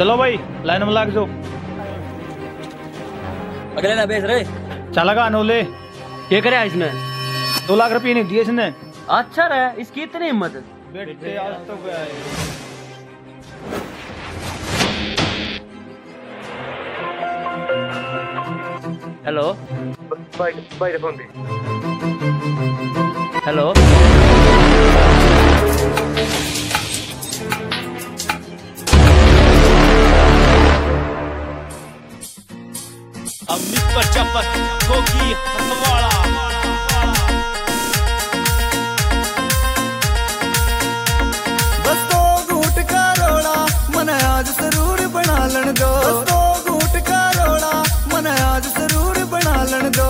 चलो भाई लाइन में लाग जाओ। अगले ना बेच रहे चलेगा अनोले। क्या करे इसमें? 2 लाख रुपये नहीं दिए इसने। अच्छा रहा, इसकी इतनी हिम्मत। बेटे आज तो गया है। हेलो भाई फोन दे। हेलो अमित प्रजापत गोगी हसवाड़ा। बस 2 घूंट का रोड़ा मन आज जरूर बना लन दो। बस 2 घूंट का रोड़ा मन आज जरूर बना लन दो।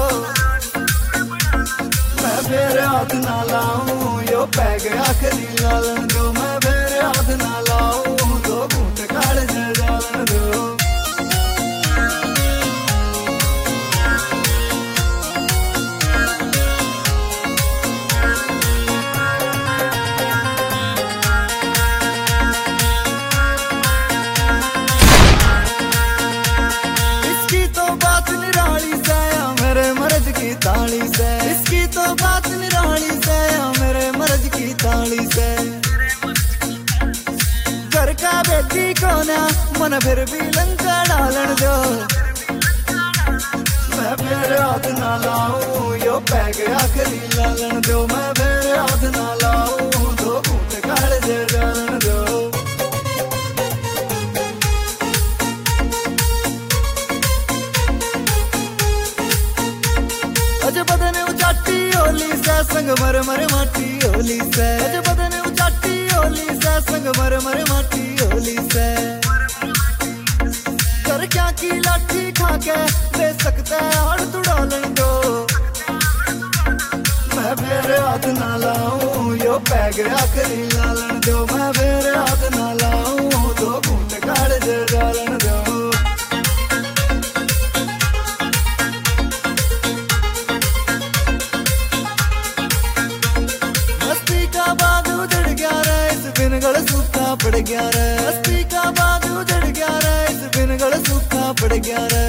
मैं फिर हाथ ना लाऊं यो पैग आखिरी लालन दो। मैं फिर हाथ ना लाऊं 2 घूंट काढ़ जालन दो। ताली से इसकी तो बात निराली से मेरे मर्ज की ताली से। घर का बेटी को ना मन फिर भी लंका डालन दो। मैं फिर हाथ ना लाऊं यो पैग आखिरी लालन दो। मैं फिर हाथ ना लाऊं 2 घूंट काढ़ जालन दो। अज बदन उचाटी होली से संग मर मर माटी होली से। अज बदन उचाटी होली से संग मर मर माटी होली से। कर क्या की लाठी खा के ले सकते हड़ तुड़ालन दो। मैं फिर हाथ ना लाऊं यो पैग आखिरी लालन दो। मैं फिर हाथ ना लाऊं 2 घूंट काढ़ जालन दो। गल सूखा पड़ गया रे। मस्ती का बाद उजड़ गया रे। इस बिन गल सूखा पड़ गया रे।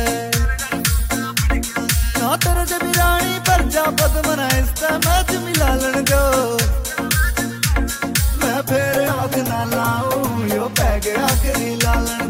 ना तेरे जब रानी पर जा पद मना इसका मैच मिला लन दो। मैं फिर हाथ ना लाऊं यो पैग आखिरी लालन